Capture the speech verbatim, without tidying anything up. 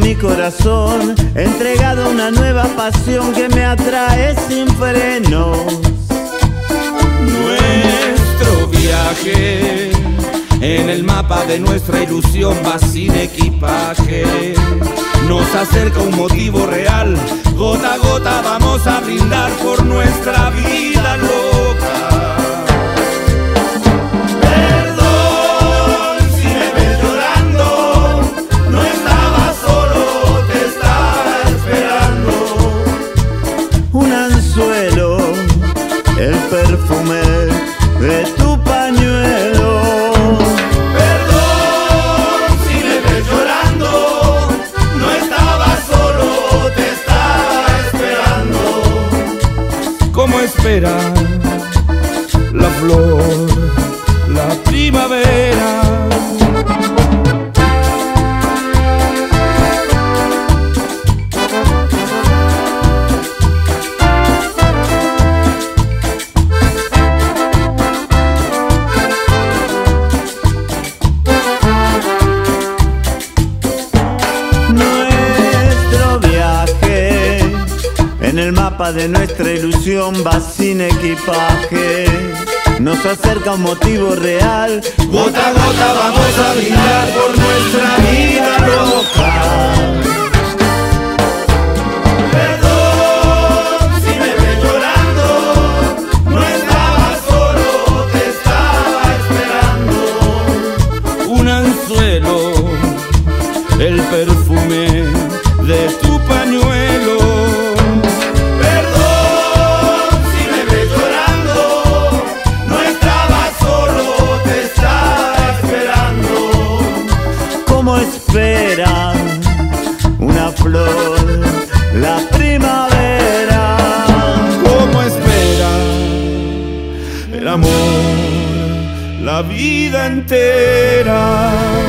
mi corazón, entregado a una nueva pasión que me atrae sin frenos. Nuestro viaje en el mapa de nuestra ilusión va sin equipaje. Nos acerca un motivo real, gota a gota vamos a brindar por nuestra vida loca. Perdón si me ves llorando, no estaba solo, te estaba esperando. Un anzuelo, el perfume de tu pañuelo. Perdón si me ves llorando, no estaba solo, te estaba esperando. ¿Cómo espera la flor, la primavera? En el mapa de nuestra ilusión va sin equipaje. Nos acerca un motivo real, gota a gota vamos a brindar por nuestra vida loca. Perdón si me ves llorando, no estaba solo, te estaba esperando. Un anzuelo, el perfume de tu pañuelo. Espera una flor, la primavera. Como espera el amor, la vida entera.